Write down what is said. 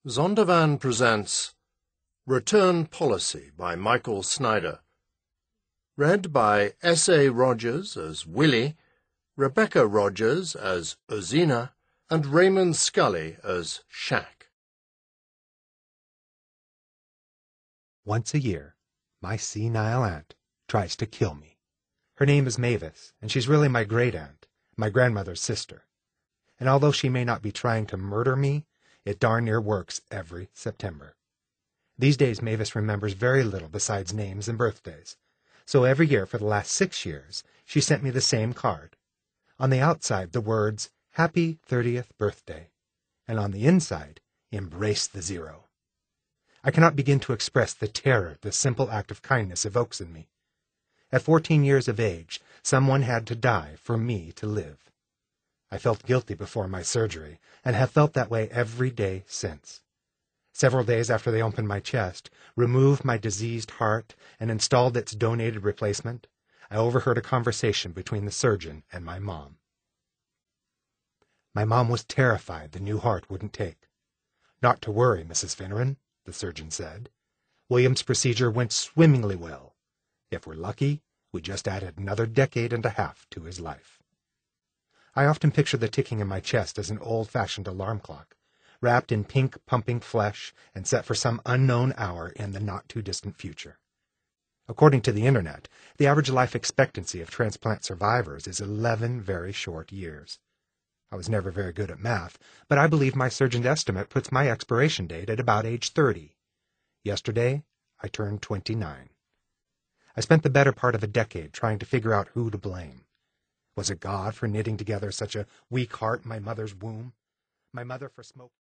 Zondervan presents Return Policy by Michael Snyder. Read by S.A. Rogers as Willie, Rebecca Rogers as Ozina, and Raymond Scully as Shaq. Once a year, my senile aunt tries to kill me. Her name is Mavis, and she's really my great-aunt, my grandmother's sister. And although she may not be trying to murder me, it darn near works every September. These days Mavis remembers very little besides names and birthdays. So every year for the last 6 years, she sent me the same card. On the outside, the words, "Happy 30th birthday," and on the inside, "Embrace the zero." I cannot begin to express the terror this simple act of kindness evokes in me. At 14 years of age, someone had to die for me to live. I felt guilty before my surgery, and have felt that way every day since. Several days after they opened my chest, removed my diseased heart, and installed its donated replacement, I overheard a conversation between the surgeon and my mom. My mom was terrified the new heart wouldn't take. "Not to worry, Mrs. Finneran," the surgeon said. "William's procedure went swimmingly well. If we're lucky, we just added another decade and a half to his life." I often picture the ticking in my chest as an old-fashioned alarm clock, wrapped in pink pumping flesh and set for some unknown hour in the not-too-distant future. According to the Internet, the average life expectancy of transplant survivors is 11 very short years. I was never very good at math, but I believe my surgeon's estimate puts my expiration date at about age 30. Yesterday, I turned 29. I spent the better part of a decade trying to figure out who to blame. Was it God for knitting together such a weak heart in my mother's womb? My mother for smoking?